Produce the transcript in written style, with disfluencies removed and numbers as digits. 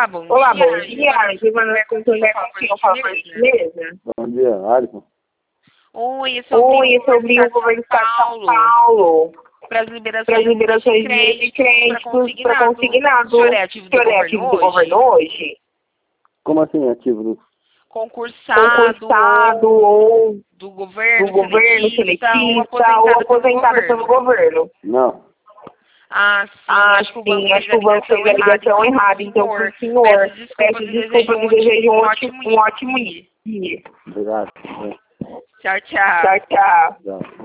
Olá, bom dia. Giovana Contorné contigo, fala por gentileza. Bom dia, Alisson. Oi, é sobre o governo do estado de São Paulo. Para as Para as liberações liberações de créditos para consignado. O senhor é ativo do governo hoje? Como assim, ativo do... Concursado ou do governo, seletista ou aposentado pelo governo? Não. Acho que o banco Acho que o banco fez a ligação errada. Então, por senhor, peço desculpas e desejo um ótimo dia. Obrigado. Tchau, tchau. Tchau, tchau. Tchau.